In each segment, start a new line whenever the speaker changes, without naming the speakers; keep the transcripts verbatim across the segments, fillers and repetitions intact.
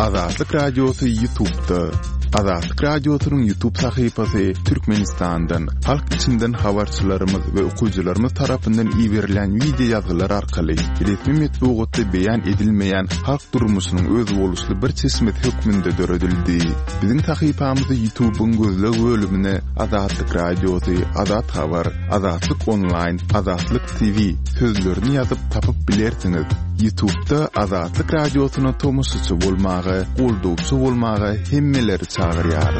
Azatlyk Radiosu YouTube'da. Azatlyk Radiosu'nun YouTube sayfasy Türkmenistan'dan, halk içinden habarçylarymyz we okuyjylarymyz tarapyndan iýerilen video ýazgylar arkaly resmi metbuatda beýan edilmeýän halk durmuşynyň öz boluşly bir çeşmet hökmünde döredildi. Biziň sayfamyzy YouTube'un gözleg bölümine Azatlyk Radiosu, Azat Habar, Azatlyk Online, Azatlyk T V sözlerini ýazyp tapyp bilersiňiz. YouTube'da Azatlyk Radiosu'na tomusçy bolmagy, goldupçy bolmagy hemmeleri çağırýar.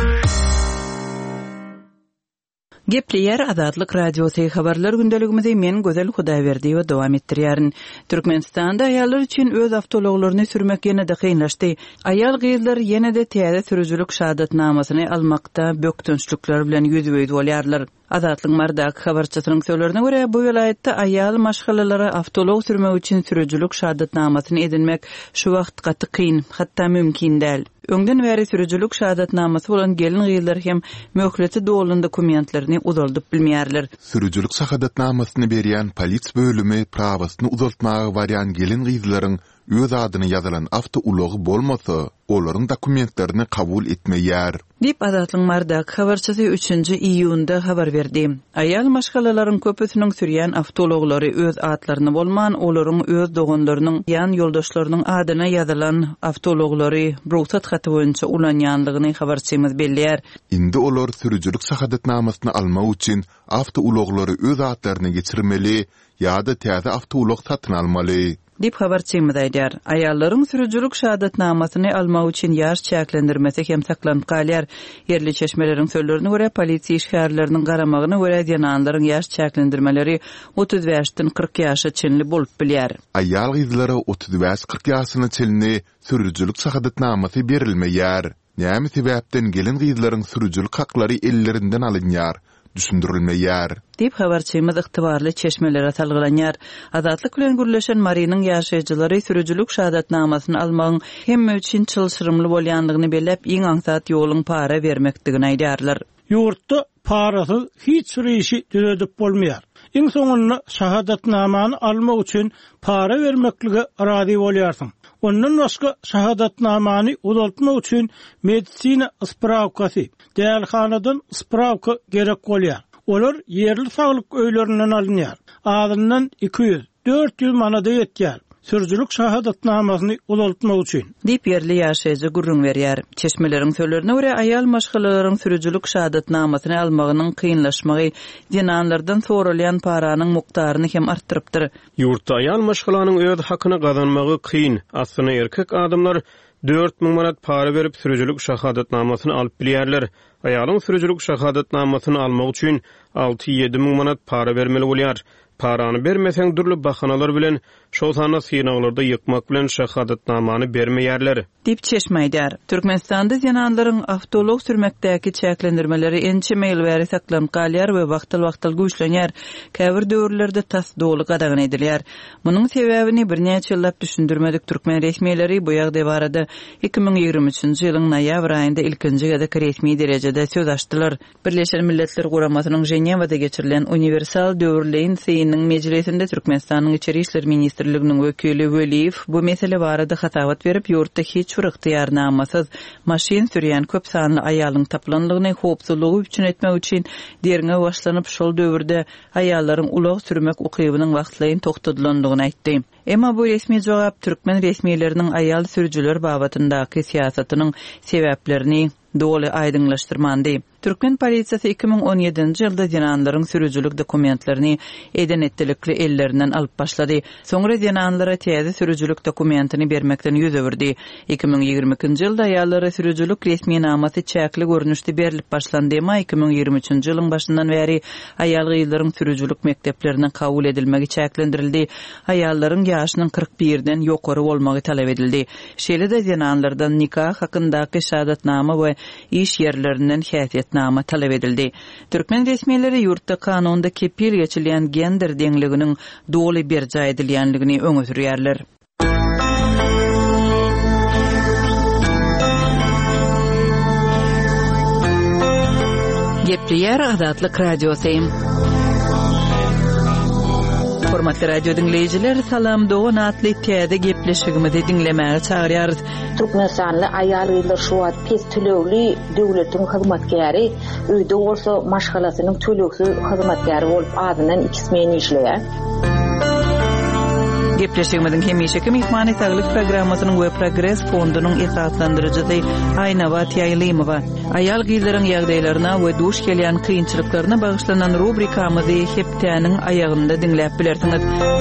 Gepleýär Azatlyk Radiosu habarlar gündeligimizi men Gözel Hudaýberdi we dowam etdirýärin. Türkmenistanda aýallar üçin öz awtologlaryny sürmek ýene-de kynlaşdy. Aýal gyzlar ýene-de täze sürüjülük şahadatnamasyny almakda bökdünçlükler bilen ýüzüýdi bolýarlar. Azatlyk mardak habarçysynyň sözlerine görä bu vilayetde aýal maşgalalary awtolog sürmek üçin sürüjülük şahadatnamasyny edinmek şu wagt gaty kyn, hatda mümkin däl. Öňden bäri sürüjülük şahadatnamasy bolan gelin gyzlar hem möhleti dolan dokumentlerini uzaldyp bilmeýärler.
Sürüjülük şahadatnamasyny berýän polis bölümi prawasyny uzaltmagy barýan gelin gyzlaryň öz adyny ýazylan awtoulogy bolmasa, olaryň dokumentlerini kabul etmeýär.
Dip Azatlyk mardak habarçysy üçünji iýunda habar berdi. Aýal maşgalalaryň köpüsiniň sürýän awtologlary öz atlaryny bolman, olaryň öz doganlarynyň ýan ýoldaşlarynyň adyna ýazylan awtologlary ruhsat haty boýunça ulanýanlygyny habarçymyz belliýär.
Indi olar sürüjülük şahadatnamasyny almak üçin awtologlary öz atlaryny geçirmeli ýa-da täze awtolog satyn almaly.
Dip habarçymyz aýdýar. Aýallaryň sürüjülük şahadatnamasyny almak üçin ýaş çäklendirmesi hem saklanyp galýar. Yerli çeşmeleriň sözlerine görä polisiýa işgärleriniň garamagyna görä ýananlaryň ýaş çäklendirmeleri otuz beşden kırk ýaşa çenli bolup bilýär.
Aýal gyzlara otuz beş kırk ýaşyna çenli sürüjülük şahadatnamasy berilmeýär. Näme sebäpden gelin gyzlaryň sürüjülük haklary ellerinden alynýar? Düşündirilmeýär.
Dip habarçymyz ygtybarly çeşmelere salgylanýar. Azatlyk bilen gürleşen Marynyň ýaşaýjylary sürüjülük şahadatnamasyny almagyň hemme üçin çylşyrymly bolýanlygyny belläp iň aňsat ýoluň para bermekdigini aýdýarlar.
Ýurtda parasy hiç bir işi düredip bolmaýar. Iň soňunda şahadatnamany almak üçin para bermeklige razy bolýarsyň. Ondan başga şahadatnamany uzaltmak üçin medisina spravkasy, dälhanadan spravka gerek bolýar. Olar yerli saglyk öýlerinden alınýar. Adyndan iki yüz dört yüz manada ýetýär. Sürüjülük şahadatnamasyny uzaltmak üçin.
Dip yerli ýaşaýjy gurrun berýär. Çeşmelerin sözlerine görä aýal maşgalalaryň sürüjülük şahadatnamasyny almagynyň kynlaşmagy dinanlardan sorulýan paranyň mukdaryny hem artdyrypdyr.
Ýurtda aýal maşgalanyň öz hakyny gazanmagy kyn. Aslynda erkek adamlar dört ming manat para berip sürüjülük şahadatnamasyny alyp bilýärler. Aýalyň sürüjülük şahadatnamasyny almak üçin alty ýedi ming manat para bermeli bolýar. Parany bermeseň durly bahanalar bilen şol sana synaglarda ýykmak bilen şahadatnamany bermeýärler.
Dip çeşmeýdär. Türkmenistanda ýananlaryň awtolog sürmekdäki çäklendirmeleri ençe meýil bäri saklanyp galýar we wagtly-wagtly güýçlenýär. Käbir döwürlerde tas doly gadagyn edilýär. Munyň sebäbini birnäçe ýyllap düşündirmedik türkmen resmiýetleri bu ýagdaý barada iki ming ýigirme üçinji ýylyň noýabr aýynda ilkinji ýa-da resmi derejede söz açdylar. Birleşen Milletler Guramasynyň Jenewada geçirilen universal döwürleýin synyň mejlisinde Türkmenistanyň içeri işler ministrliginiň wekili Weliýew bu mesele barada hatabat berip ýurtda hiç bir ygtyýarnamasyz maşin sürýän köp sanly aýalyň taplanlygyny howpsuzlygy üçin etmek üçin derine başlanyp şol döwürde aýallaryň ulak sürmek ukybynyň wagtlaýyn toktadylandygyny aýtdy. Emma bu resmi jogap türkmen resmiýetleriniň aýal sürüjüler babatyndaky siýasatynyň sebäplerini doly aýdyňlaşdyrmandy. Türkmen polisiýasy iki ming on ýedinji ýylda ýananlaryň sürüjülük dokumentlerini eden etdilikli ellerinden alyp başlady. Soňra ýananlara täze sürüjülük dokumentini bermekden ýüz öwürdi. iki ming ýigirme ikinji ýylda aýallara sürüjülük resmi namasy çäkli görnüşde berilip başlandy. Emma iki ming ýigirme üçinji ýylyň başyndan bäri aýal gyzlaryň sürüjülük mekdeplerine kabul edilmegi çäklendirildi. Aýallaryň ýaşynyň kırk birden ýokary bolmagy talap edildi. Şeýle-de ýananlardan nikah hakyndaky şahadatnama we iş yerlerinden häsiýetnama talap edildi. Türkmen resmiýetleri ýurtda kanunda kepil geçilen gender deňliginiň doly berja edilýänligini öňe sürýärler. Gepleýär Azatlyk Radiosu. Hormatly radio dinleyijiler, salam doğan atly täze gepleşigimizi dinlemäge çagyrýarys.
Türkmenistanly aýal ýyllar şu wagt pes tölegli döwletiň hyzmatkäri, öýde bolsa maşgalasynyň töleksiz hyzmatkäri bolup adynan ikismen işleýär.
Gepleşigimizin hemişeki mehmany saglyk programmasynyň we Progress fondunyň esaslandyrjysy Aýnabat Ýaýlymowa. Aýal gyzlaryň ýagdaýlaryna we duş gelýän kynçylyklaryna bagyşlanan rubrikamyzy hepdäniň aýagynda dinläp bilersiňiz.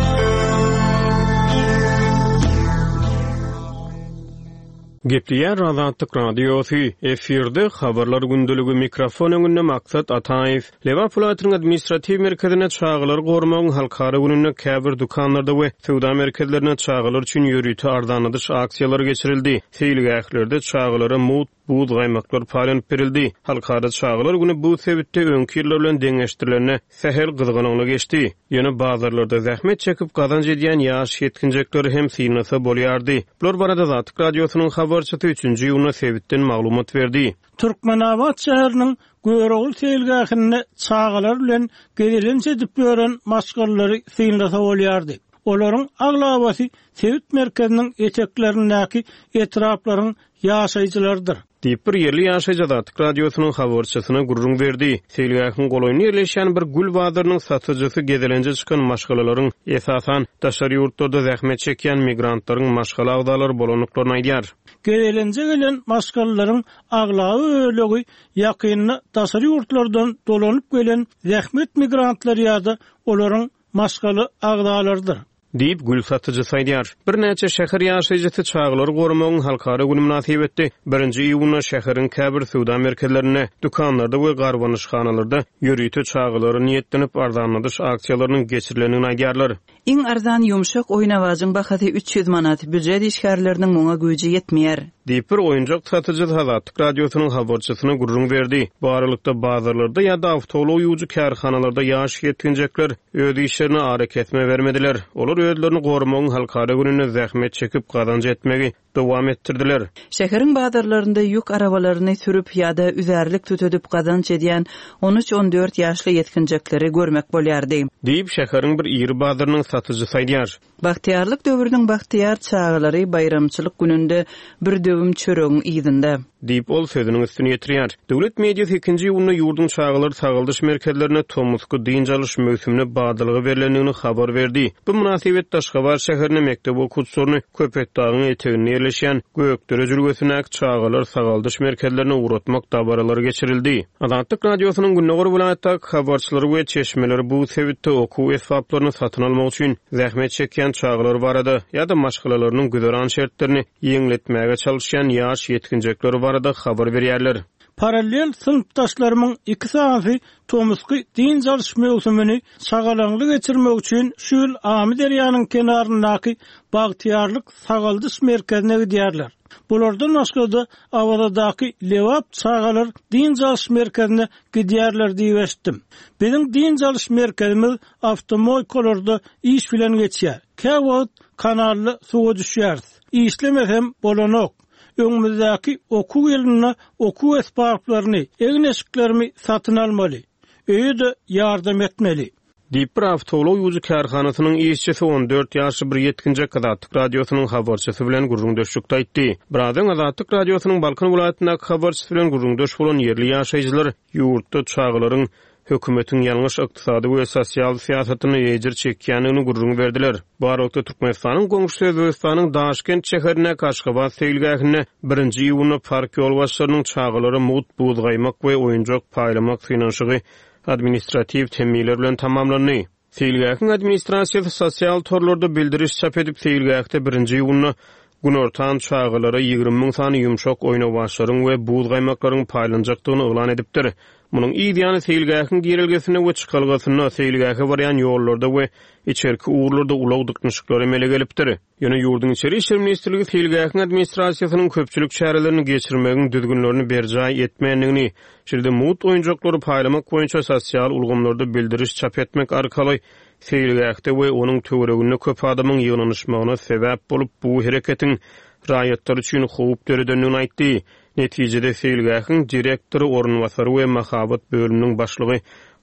Gepleýär Azatlyk radiosy efirde habarlar gündüligi mikrofon öňünde maksat Ataýew. Lewapolatyň administrativ merkezine çağılar gormagyň halkara gününe käbir dukanlarda we sowda merkezlerine çağılar üçin ýörüýti arzanydyş aksiýalary geçirildi. Seýilgählerde çağılara mut buğd gaýmaklar paýlanyp berildi. Halkara çağılar güni bu sebäpde öňki ýyllar bilen deňeşdirilerine sähel gyzganyňlyk geçdi. Ýöne bazarlarda zähmet çekip gazanç edýän ýaş ýetkinjekler hem synasa bolýardy. Bular barada Azatlyk radiosynyň habarçysy üçinji ýylyna sebäpden maglumat berdi.
Türkmenabat şäheriniň Göýregul seýilgähinde çağılar bilen gedilençe edip ýören maşgallary synasa bolýardy. Olaryň aglabasy Sewit merkeziniň eteklerindäki etraplaryň ýaşaýjylardyr.
Diýip bir ýerli ýaşaýjy Azatlyk radiosynyň habarçysyna gurrun berdi. Seýilgähiň golaýyny ýerleşýän bir gül bazarynyň satyjysy gedelençe çykan maşgalalaryň esasan daşary ýurtlarda zähmet çekýän migrantlaryň maşgala agdalary bolanyklaryny aýdýar.
Gedelençe gelen maşgalaryň aglawy ölegi ýakyny daşary ýurtlardan dolanyp gelen zähmet migrantlar ýa-da olaryň maşgaly agdalardyr.
Diýip gül satyjysy aýdýar. Bir näçe şäher ýaşaýjysy çağlary gormagyň halkara güni münasibetde birinji iýulna şäheriň käbir sowda merkezlerine, dukanlarda we garwanyşxanalarda ýörüýti çağlary niýetlenip arzanladyş aksiýalarynyň geçirilenini aýdýarlar.
Iň arzan ýumşak oýnawazyň bahasy üç ýüz manat, büdjet işgärleriniň muňa güýji ýetmeýär.
Diýip bir oýunjak satyjy Azatlyk radiosynyň habarçysyna gurrun berdi. Bu aralykda bazarlarda ýa-da awtolow ýuwjy kärhanalarda ýaş ýetkinjekler öz işlerini hareketme bermediler. Olar özlerini gormagyň halkara gününe zähmet çekip gazanç etmegi dowam ettirdiler.
Şäheriň bazarlarynda ýük arabalaryny sürüp ýa-da üzerlik tutudip gazanç edýän on üç on dört ýaşly ýetkinjekleri görmek bolýardy.
Diýip şäheriň bir ýeri bazarynyň satyjysy aýdýar.
Bagtyarlyk döwrüniň bagtyar çağlary bayramçylyk gününde bir döwüm çöregiň ýyzynda.
Diýip ol sözüniň üstüne ýetirýär. Döwlet mediýasy ikinji ýylyna ýurdun çağlary sagaldyş merkezlerine tomusky diňjalış möhsümine bagdylygy berilendigini habar berdi. Bu münasibet Taşgabar şäherine mektep okuwçylaryny Köpekdagyň eteginde ýerleşýän Gökdere jürgüsindäki çağlar sagaldyş merkezlerine uğratmak dabaralary geçirildi. Azatlyk radiosynyň Günnägör vilayatdaky habarçylary we çeşmeleri bu sebäpde okuw esbaplaryny satyn almak üçin zähmet çekýän çağlar barada ýa-da maşgalalarynyň güderan şertlerini ýeňletmäge çalışýan ýaş ýetkinjekler barada habar berýärler.
Paralel sınıftaşlarımın iki saati tomusky din jalş mewsümini sagalanlyk geçirmek üçin şül Amy derýanyň kenaryndaky bagtyarlyk sagaldyş merkezine gidýärler. Bulardan başga awadaky lewap çağalar din jalş merkezine gidýärler diýip eşitdim. Benim din jalş merkezimiz awtomobillarda iş bilen geçýär. Käwagt kanally suwa düşýär. İşlemesem bolanok. Öňümüzdäki okuw ýylyna okuw esbaplaryny, egneşiklerimi satyn almaly. Öýde ýardam etmeli.
Diýip bir awtolow ýuwjy kärhanasynyň işçisi on dört ýaşly bir ýetkinjek Azatlyk radiosynyň habarçysy bilen gurrundaşlyk aýtdy. Birazdan Azatlyk radiosynyň Balkan vilayatyndaky habarçysy bilen gurrundaş bolan ýerli ýaşaýjylar ýurtda çağlaryň hökümetiň ýalňyş ykdysady we sosial siýasatyny ýejir çekýänini gurrun berdiler. Bu aralykda Türkmenistanyň goňşy Özbegistanyň Daşkent şäherine Kaşgabat seýilgähine birinji ýylyna park ýolbaşçylarynyň çağlary mut buğd gaýmak we oýunjak paýlamak finansygy administrativ temmiler bilen tamamlandy. Seýilgähiň administrasiýasy sosial torlarda bildiriş çap edip seýilgähde birinji ýylyna günortan çağlara ýygrimi miň sany ýumşak oýnawaçlaryň we buğd gaýmaklaryň paýlanjakdygyny elan edipdir. Munyň ideýany seýilgähiň girilgesine we çykalgasyna seýilgähe barýan ýollarda we içerki uğurlarda ulaw dyknyşyklary emele gelipdir. Ýöne ýurdun içeri işler ministrligi seýilgähiň administrasiýasynyň köpçülik şäherlerini geçirmegiň düzgünlerini berjay etmeýändigini, şerde mut oýunjaklary paýlamak boýunça sosial ulgamlarda bildiriş çap etmek arkaly seýilgähde we onuň töwereginde köp adamyň ýygnanyşmagyna sebäp bolup bu hereketiň raýatlar üçin howp döredenligini aýtdy. Netijede seýilgähiň direktory ornwasary we mahabat bölüminiň başlygy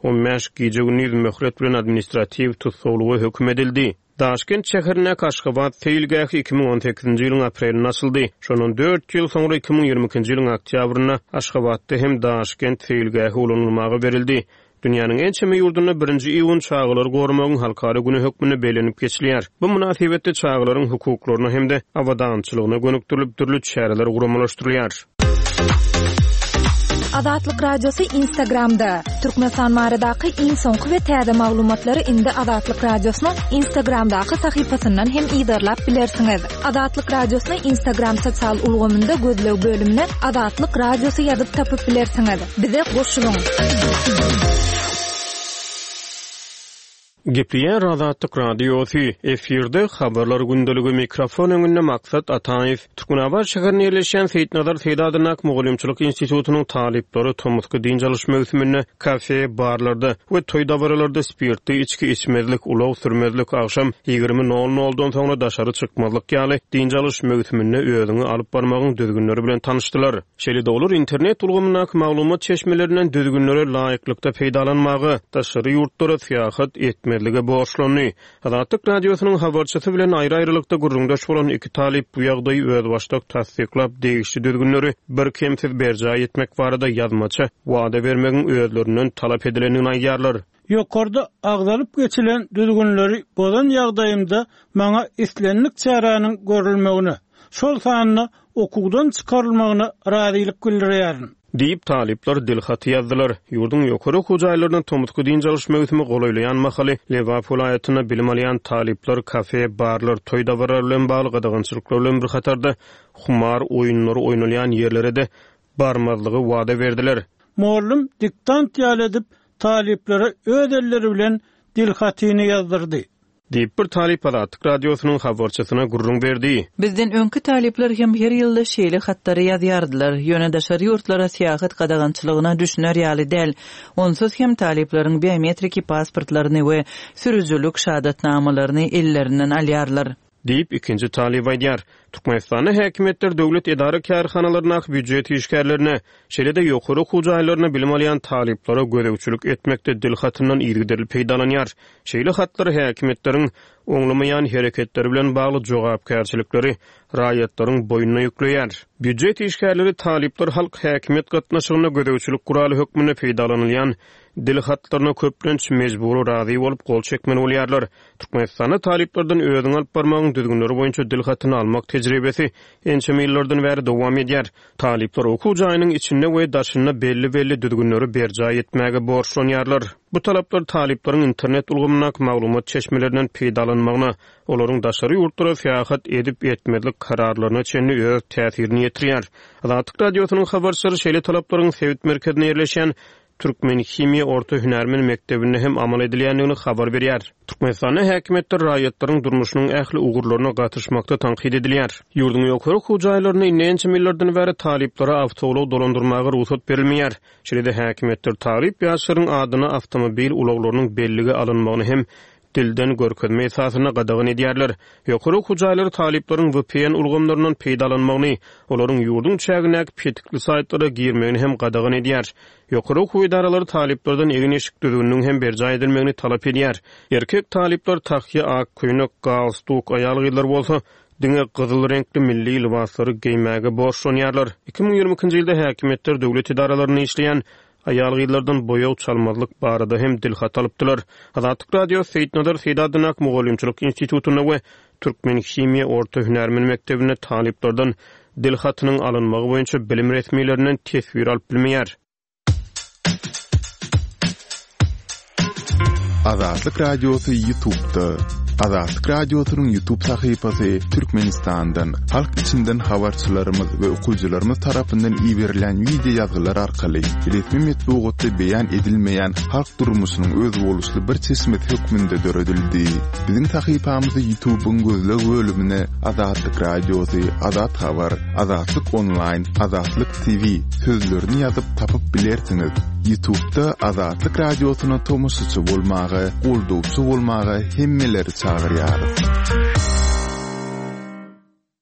on beş gije gündüz möhret bilen administrativ tutsaulugy hökm edildi. Daşkent şäherine Kaşgabat teýilgäki iki ming on sekizinji ýylyň aprelinde açyldy. Şonun dört ýyl soňra iki ming ýygrimi ikinji ýylyň oktýabryna Aşgabatda hem Daşkent teýilgäki ulanylmagy berildi. Dünýäniň en çeme ýurduna birinji iýun çağlar gormagyň halkara güni hökmüne belenip geçilýär. Bu münasibetde çağlaryň hukuklaryna hemde awadançylygyna gönükdirilip türlü çäreler guramalaşdyrylýar.
Azatlyk radiosu Instagramda. Türkmenistan maradaky iň soňky we täze maglumatlary indi Azatlyk radiosynyň Instagramdaky sahypasyndan hem ýydarlap bilersiňiz. Azatlyk radiosynyň Instagram sosial ulgamynda gözlew bölümine Azatlyk radiosu ýazyp tapyp bilersiňiz. Bize goşulyň.
Gepliýär Azatlyk radiosu efirde habarlar gündəligi mikrofon öňünde maksat Ataýew. Türkmenabat şäherine ýerleşen Seýitnazar Seýdadynak Mugallimçilik institutunyň talyplary tomutky din çalyş mövsüminde kafe, barlarda we toýdawaralarda spirtli içki içmezlik, ulaw sürmezlik akşam ýygrimi nol noldan soňra daşary çykmazlyk ýaly din çalyş mövsüminde öýüňi alyp barmagyň düzgünleri bilen tanışdylar. Şeýle olur internet ulgamyndaky maglumat çeşmelerinden düzgünlere laýyklykda peýdalanmagy, daşary ýurtlara syýahat etme Merlige borçlany. Azatlyk radiosynyň habarçysy bilen aýry-aýrylykda gurrundaş bolan iki talip bu ýagdaýy öz başdak tasdiklap degişli düzgünleri bir kemsiz berja etmek barada ýazmaça wada bermegiň özlerinden talap edilenini aýýarlar.
Ýokarda agdalyp geçilen düzgünleri bolan ýagdaýymda maňa islenlik çäranyň görülmegini, şol sanyny okugdan çykarylmagyny razylyk bildirýär.
Diýip talipler dilhaty ýazdylar. Ýurdun ýokary hojaýlarynyň tomutky din çalyş mövsümi golaýlayan mahaly Lewap vilayatyna bilim alýan talipler kafe, barlar, toýdawarar bilen bagly gadagynçylyklar bilen bir hatarda humar oýunlary oýnalýan ýerlere de barmazlygy wada berdiler.
Muallim diktant ýaly edip taliplere öz elleri bilen dilhatyny ýazdyrdy.
Diýip bir talip Azatlyk radiosynyň habarçysyna gurrun berdi.
Bizden öňkü talipler hem her ýylda şeýle hattary ýazýardylar. Ýöne daşary ýurtlara syýahat gadagançylygyna düşünär ýaly däl. Onsuz hem talipleriň biometriki pasportlaryny we sürüjülük şahadatnamalaryny ellerinden alýarlar.
Diýip ikinji talip aýdýar. Türkmenistanda häkimetler döwlet idara kärhanalaryna, büdjet işgärlerine, şeýle-de ýokary hojaýlaryna bilim alýan taliplere gödäwçilik etmekde dilhatyndan ýergiderilip peýdalanýar. Şeýle hatlar häkimetleriň oňlamaýan hereketleri bilen bagly jogapkärçilikleri raýatlaryň boýuna ýükleýär. Büdjet işgärleri talipler halk häkimet gatnaşygyna gödäwçilik guraly hökmüne peýdalanylýan dilhatlaryna köplenç mejburi razy bolup gol çekmeli bolýarlar. Türkmenistanda taliplerden özüň alyp barmagyň düzgünleri boýunça dilhatyny almak tejribesi ençe ýyllardan bäri dowam edýär. Talipler okuw jaýynyň içinde we daşyna belli-belli düzgünleri berja etmäge borçlanýarlar. Bu talaplar talipleriň internet ulgamyndaky maglumat çeşmelerinden peýdalanmagyna, olaryň daşary ýurtlara syýahat edip etmezlik kararlaryna çenli öz täsirini ýetirýär. Azatlyk radiosynyň habarçylary şeýle talaplaryň Sewit merkezine ýerleşen Türkmen Himiýa Orta Hünärmen Mektebinde hem amal edilýändigini habar berýär. Türkmenistanda häkimetler raýatlaryň durmuşynyň ähli ugurlaryna gatnaşmakda tanqid edilýär. Ýurdun ýokary hojaýlaryna inençe millerden bäri taliplere awtowluk dolandyrmagy ruhsat berilmeýär. Şeýle-de häkimetler talip ýaşaryň adyna awtomobil ulaglarynyň belligi alynmagyny hem dilden görkezme esasyna gadagyn edýärler. Ýokary hojaýlary talipleriň V P N ulgamlarynyň peýdalanmagyny, olaryň ýurdun çägine petikli saýtlara girmegini hem gadagyn edýär. Ýokary hukuky idaralary taliplerden egin eşik düzgünlüğüň hem berja edilmegini talap edýär. Erkek talipler tahyýa, ak, köýnek, galstuk, aýal gyzlar bolsa, diňe gyzyl renkli milli libaslary giymäge borçlanýarlar. iki ming ýygrimi ikinji ýylda häkimetler döwlet idaralaryny işleýän aýal gyzlardan boýaw çalmazlyk barada hem dilhat alypdylar. Azatlyk radio Seýitnazar Seýdadynak Mugallimçilik institutuny we Türkmen Himiýa Orta Hünärmen Mektebine taliplerden dilhatynyň alynmagy boýunça bilim resmiýetlerinden tesbir alyp bilmeýär.
Azatlyk radiosu YouTube'da. Azatlyk radiosynyň YouTube sahypasy Türkmenistandan, halk içinden habarçylarymyz we okuyjylarymyz tarapyndan ýiberilen video ýazgylar arkaly resmi metbuatda beýan edilmeýän halk durmuşynyň öz boluşly bir çeşmet hökmünde döredildi. Biziň sahypamyzy YouTube'un gözleg bölümine Azatlyk radiosu, Azat habar, Azatlyk online, Azatlyk T V sözlerini ýazyp tapyp bilersiňiz. YouTube'da Azatlyk radiosyna tomoşçy bolmagy, goldowçy bolmagy hemmeleri çağırýar.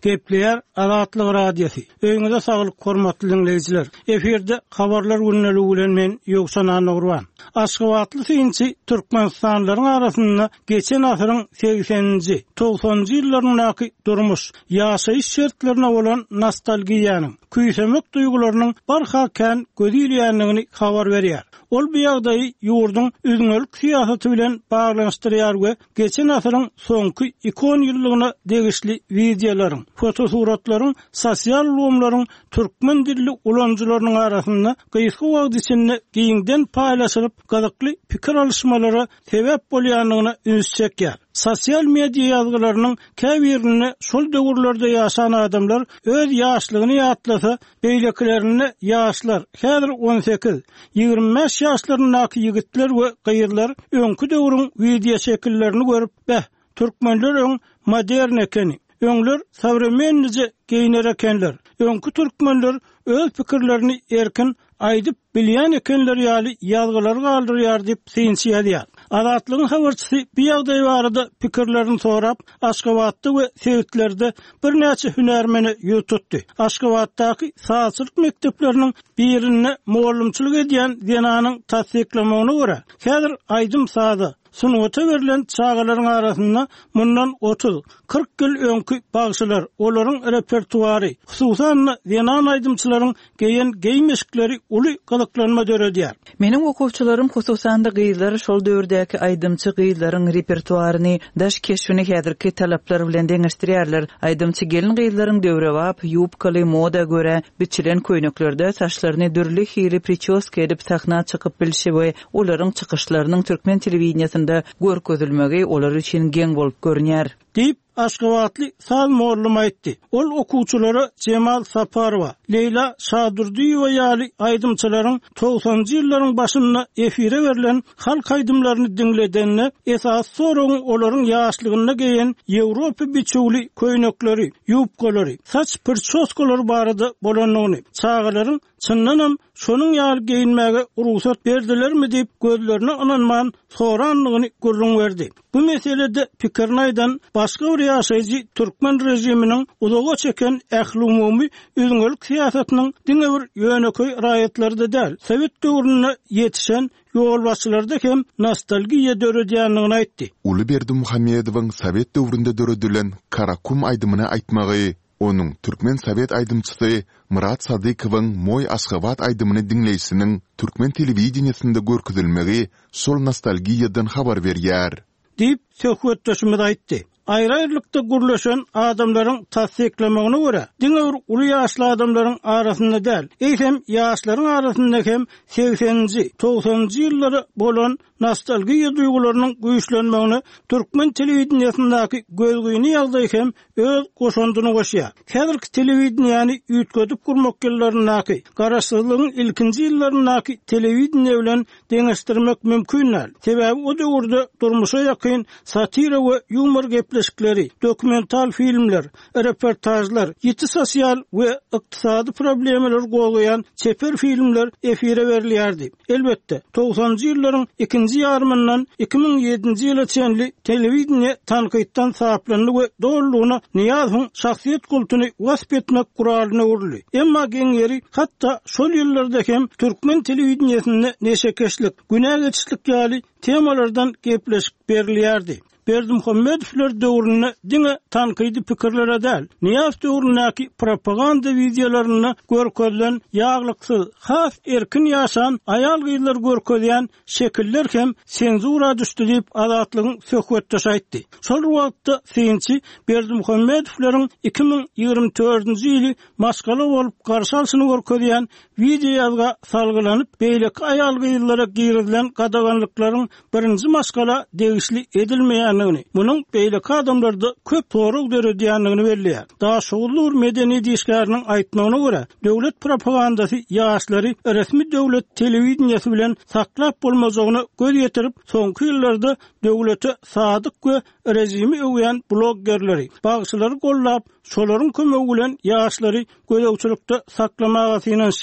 Gepleyer Azatlyk radiosu. Öňüňizde saglyk hormatly dinleýijiler. Eferde habarlar günleri bilen men Ýogsan Anurwan. Aşgabatly synçy Türkmenistanlaryň arasynda geçen asyryň seksenji, togsanjy ýyllarynyň durmuş, ýaşaýyş şertlerine bolan nostalgiýanyň, küýsemek duýgularynyň barhakan gödülýänligini habar berýär. Ol bu ýagdaýy ýurdun üzüňölük syýasaty bilen baglanşdyrýar we geçen asyryň soňky ikon ýyllygyna degişli videolaryň, fotosuratlaryň, sosial ulgamlaryň türkmen dilli ulanjylarynyň arasynda gysga wagt içinde giňden paýlaşylyp gazakly pikir alışmalara sebäp bolýanlygyna üns çekýär. Sosial media ýazgylarynyň käbirini şol döwürlerde ýaşan adamlar öz ýaşlygyny ýatlasa, beýlekilerini ýaşlar, häzir on sekiz ýygrimi beş ýaşlarynyň ýigitler we gyýrlar öňkü döwrüň video şekillerini görüp, "Bäh, türkmenler öň modern ekeni, öňler savremenlice geýner ekenler, öňkü türkmenler öz pikirlerini erkin aýdyp bilýän ekenler ýaly ýazgylar galdyrýar" diýip synçýar. Azatlygyň habarçysy bu ýagdaý barada pikirlerini sorap, Aşgabatda we Sewitlerde bir näçe hünärmeni ýututdy. Aşgabatdaky saatçylyk mekdepleriniň birine muallimçilik edýän Zenanyň tasdiklamagyna görä, häzir aýdym saada sunwata berilen çağalaryň arasynda mundan otuz kırk ýyl öňkü bagşylar, olaryň repertuary, hususan Zenan aýdymçylaryň geýen geýmeşikleri uly gazaklanma döredýär.
Meniň okuwçylarym hususan da gyýlar şol döwürdäki aýdymçy gyýlaryň repertuaryny daş keşfini häzirki talaplar bilen deňişdirýärler. Aýdymçy gelin gyýlaryň döwre wap, ýupkaly moda göre biçilen köýneklerde saçlaryny dürli hili pričoska edip sahna çykyp bilşi we olaryň çykyşlarynyň türkmen telewizionyasynda görkezilmegi olar üçin geň bolup görünýär.
Deyip Aşgabatly sal morlum aýtdy. Ol okuwçylara Cemal Saparova, Leyla Şadurdiýewa ýaly aýdymçylaryň togsanjy ýyllaryň başynda efire berilen halk aýdymlaryny dinledenine esas soruň olaryň ýaşlygyna geýen Ýewropa biçüli köýnekleri, ýupkalary, saç pirçoskalary barada bolanyny, çağalaryň çyndanam şonuň ýaly geýinmäge ruhsat berdilermi diýip gözlerine inanman soranlygyny görüň berdi. Bu meselede pikirini aýdan başga bir ýaşaýjy türkmen rejiminiň uzaga çeken ähli-umumy üzüňölük syýasatynyň diňe bir ýöneköy raýatlarynda däl, Sowet döwrüne ýetişen ýolbaşçylarda hem nostalgiýa döredýänligini aýtdy.
Ulyberdi Muhammedowyň Sowet döwründe döredilen Karakum aýdymyny aýtmagy, onun türkmen Sowet aýdymçysy Murat Sadykowyň Moy Aşgabat aýdymyny dinleýisiniň türkmen telewizionyasynda görkezilmegi şol nostalgiýadan habar berýär.
Deyip söhbetdeşimiz aýtdy. Aýry-aýrylykda gürleşen adamlaryň tasdiklamagyna görä, diňe bir uly ýaşly adamlaryň arasynda däl, eýsem ýaşlaryň arasynda hem seksenji, togsanjy ýyllary bolan nostalgiýa duýgularynyň güýçlenmegini türkmen telewizionyasyndaky gözgüýni ýagdaý hem öz goşandyny goşýar. Häzirki telewizionyany ýütgedip gurmak ýyllarynaky, garaşsyzlygyň ilkinji ýyllarynaky telewizionýa bilen deňeşdirmek mümkin näl. Sebäbi o döwürde durmuşa ýakyn satira we ýumor gepleşikleri, dokumental filmler, reportajlar, ýiti sosial we ykdysady problemler goýan çeper filmler efire berilýärdi. Elbetde togsanjy ýyllaryň ikinji ýarmyndan iki ming ýedinji ýyla çenli telewizioniýa tanqytdan saplandy we dollugyna Niýazowyň şahsiýet kultuny wasp etmek guralyna uruly. Emma geňleri hatda şol ýyllarda hem türkmen telewizionyasynda neşekeşlik, günä geçişlik ýaly temalardan gepleşik berilýärdi. Berdimuhammedowler döwrüne diňe tanqydy pikirlere däl, Niýaz döwründäki propaganda videolaryny görkezlen ýaglyksy, has erkin ýaşan aýal gyýlar görkezýän şekiller hem senzura düşdi diýip Azatlygyň söhbetdeşi aýtdy. Şol wagtda synçy Berdimuhammedowleriň iki ming ýygrimi dördünji ýyly maskala bolup garşalsyny görkezýän videoga salgylanyp beýleki aýal gyýlara giýrilen gadaganlyklaryň birinji maskala degişli edilmeýän Munun beýleki adamlarda köp torug döredýänligini belliýär. Daha şoğulur medeni diýişgäriniň aýtmagyna görä, döwlet propagandasy ýaşlary resmi döwlet telewizionyasy bilen saklap bolmajagyny göz ýetirip, soňky ýyllarda döwlete sadyk we rejimi öwýän bloggerleri, bagşylary gollap, şolaryň kömegi bilen ýaşlary gözegçilikde saklamaga synanýar.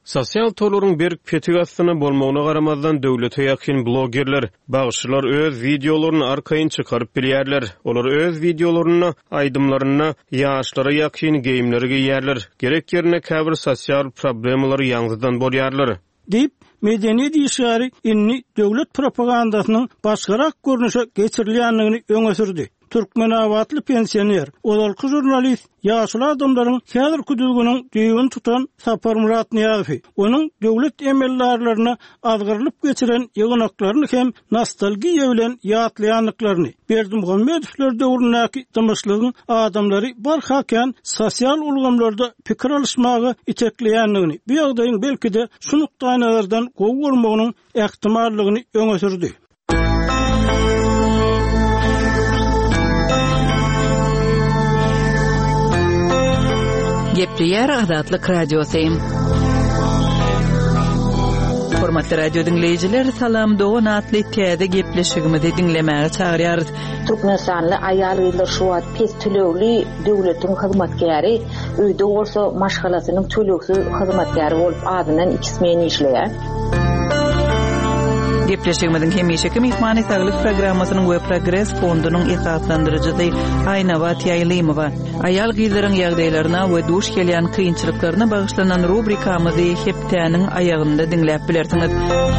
Sosial torlaryň bir petigasyna bolmagyna garamazdan döwlete ýakyn blogerler, bagşylar öz videolaryny arkaýyn çykaryp bilýärler. Olar öz videolaryny aýdymlaryna ýaşlara ýakyn geýimleri giýýärler. Gerek ýerine käbir sosial problemlary ýaňzydan bolýarlar.
Dip medeniýet işgary inni döwlet propagandasynyň başgarak görnüşe geçirilýändigini öňe sürdi. Türkmen awatly pensioner, olalky jurnalist, ýaşly adamlaryň häzirki düzgüniň düýbün tutan Sapar Murat Niýazowy, onuň döwlet emellerlerini azgyrylyp geçiren ýygnaklaryny hem nostalgiýa bilen ýatlaýanlyklaryny, Berdimuhammedowler döwründäki tymyşlygyň adamlary barhakan sosial ulgamlarda pikir alışmagy itekleýändigini, bu ýagdaýyň belki de şunukdaýlardan gowy bolmagynyň ähtimallygyny öňe sürdi.
Gepleýär Azatlyk radiosyň. Hormatly radio dinleýijiler, salam dogan atly täze gepleşigimizi dinlemäge çagyrýarys.
Türkmenistanly aýal ýyllar şu wagt pes tölegli döwletiň hyzmatkäri, öýde bolsa maşgalasynyň töleksiz hyzmatkäri bolup adynan ikismeni işleýär.
Gepleşigimizin hemişeki mehmany saglyk programmasynyň we progress fondunyň esaslandyrjysy Aýnawa Tiýaýlymowa, aýal gyzlaryň ýagdaýlaryna we duş gelýän kynçylyklaryna bagyşlanan rubrikamyzy heptäniň aýagynda dinläp bilersiňiz.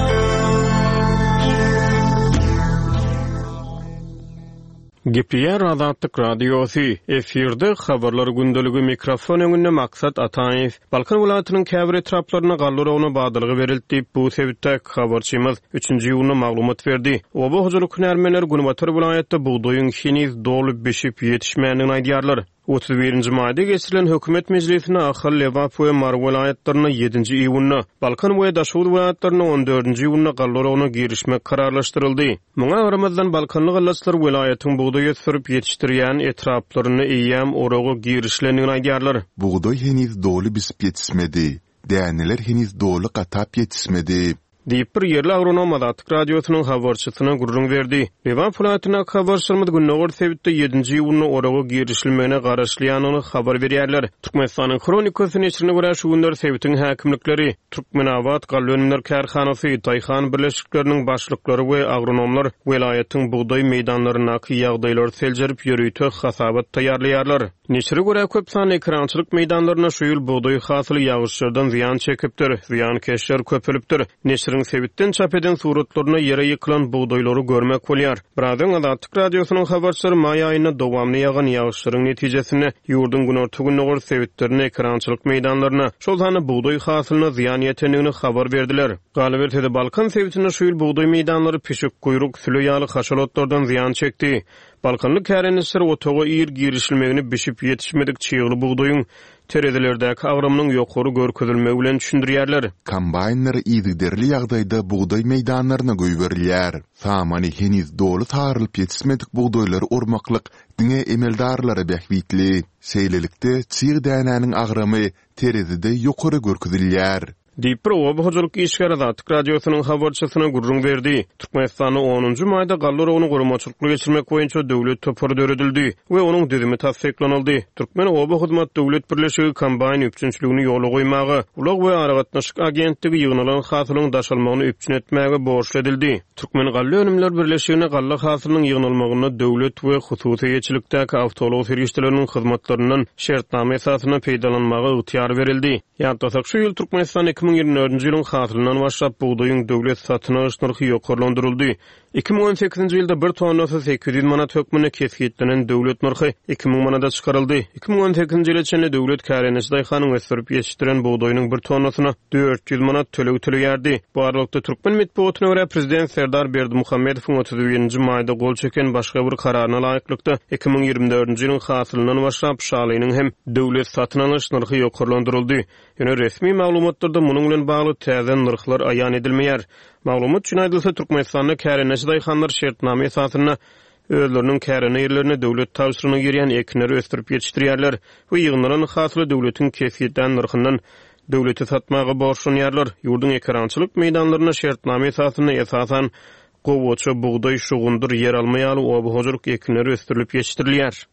Gepleýär Azatlyk radiosy, efirde habarlar gündöligi mikrofon öňünde Maksat Ataýew. Balkan welaýatynyň käbir etraplaryna galluragyna badylygy berildi. Bu sebäpde habarçymyz üçünji ýylyny maglumat berdi. Oba hojalyk hünärmenler Gunubatar welaýatda buğdoýyň heniz dolup beşip ýetişmändigini aýdýarlar. otuz birinji maýda geçirilen hökümet meclisine Ahal Lewap we Mar welaýatlaryna ýedinji iýuny, Balkan we Daşury welaýatlaryna on dördünji iýuny galluragyna girişmek kararlaşdyryldy. Muňa garamazdan Balkanly gallaslar welaýatyň buğdoýy sürüp ýetişdirýän etraplaryny eýýäm oragy girişlendigini aýdýarlar.
Buğdoy heniz dolu bisip ýetişmedi. Däneler heniz dolu gatap ýetişmedi.
Diýip bir ýerli agronom Azatlyk radiosynyň habarçysyna gurrun berdi. Lewap welaýatyna habarçylmady günnägör sebäpde ýedinji iýuny oragy girişilmegine garaşlýanyny habar berýärler. Türkmenistanyň kronikasyny içine görä şu günler sebätiň häkimlikleri, Türkmenawat Gallönümler Kärhanasy, Taýhan birleşikleriniň başlyklary we agronomlar welaýatyň buğdoý meýdanlaryna ýagdaýlar seljerip ýörüýte hasabat taýýarlaýarlar. Neçire görä köp sanly ekrançylyk meýdanlaryna şu ýyl buğdoý hasyly ýağışlardan ziýan çekipdir, ziýan keşler köpelipdir. Neçiriň sebitden çap eden suratlaryna ýere ýykylan buğdoýlary görmek bolýar. Birazdan Azatlyk radiosynyň habarçylary maý aýyna dowamly ýagan ýağışlaryň netijesinde ýurdun günortugynogor sebitlerini ekrançylyk meýdanlaryna, şol hany buğdoý hasylyna ziýan ýetendigini habar berdiler. Galiberde Balkan sebitinde şu ýyl buğdoý meýdanlary pişik guýruk süleýaly haşalatlardan ziýan çekdi. Balkanly kärenişler otaga ýer girişilmegini bişip ýetişmedik çyýgly buğdoýyň terezelerdäki agramynyň ýokary görkezilmegi bilen düşündirýärler.
Kombaynlar ýygyderli ýagdaýda buğdoý meýdanlaryna goýberilýär. Samany heniz dolu tarylyp ýetişmedik buğdoýlary urmaklyk diňe emeldarlara bähwitli. Şeýlelikde çyýg dänäniň agramy terezede ýokary görkezilýär. Diýip oba hojalyk işgär Azatlyk radiosynyň habarçysyna gurrun berdi. Türkmenistany onunju maýda galluragyny gurmaçylyk geçirmek boýunça döwlet topary döredildi we onuň düzümi tasdiklanyldy. Türkmen oba hyzmat döwlet birleşigi kombayn üpçünçligini ýola goýmagy, ulag we aragatnaşyk agentligi ýygnalan hasylyň daşalmagyny üpçün etmäge borçly edildi. Türkmen Gallönümler birleşigine galla hasylynyň ýygnalymagyny döwlet we hususy ýetçilikdäki awtolog sergiçleriniň hyzmatlarynyň şertname esasyna peýdalanmagy ygtyar berildi. Ýa-da şu ýyl Türkmenistan iki bin ýyirmi dördünji ýylyň hasylynyň başlap buğdoýyň döwlet satyn alyş narhy ýokarlandyryldy. iki bin on sekizinji ýylda bir tonnasy sekiz ýüz manat hökmüne kesgitlenen döwlet narhy iki ming manata çykaryldy. iki bin on sekizinji ýyl içinde döwlet kärenesi daýhanyň ösürip ýetişdiren buğdoýynyň bir tonnasyna dört ýüz manat töleg töleýärdi. Bu aralykda Türkmen medeniýetine görä prezident Serdar Berdimuhammedowyň otuz birinji maýda gol çeken başga bir kararyna laýyklykda iki bin ýyirmi dördünji ýylyň hasylynyň başlap şalynyň hem döwlet satyn alyş narhy ýokarlandyryldy. Ýöne resmi maglumatlarda munyň bilen bagly täze narhlar aýan edilmeýär. Maglumat üçin aýdylsa Türkmenistanyň kärenesi daýhanlar şertname esasyna özleriniň kärene ýerlerine döwlet tawşyryny girýän ekinleri ösdürip ýetişdirýärler we ýygnalan hasly döwletiň kesgitden narhyndan döwleti satmagy borçlanýarlar. Ýurdun ekrançylyk meýdanlaryna şertname esasyna esasan gowaça buğdoý şugundur yer almaýaly oba hojalyk ekinleri ösdürilip ýetişdirilýär.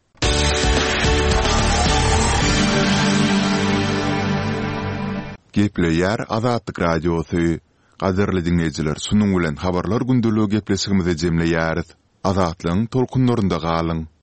Gepleýär Azatlyk Radiosu. Gaderli dinleyijiler, sunuň bilen habarlar gündülügi gepleşigimize jemleýäris. Azatlygyň tolkunlarynda galyň.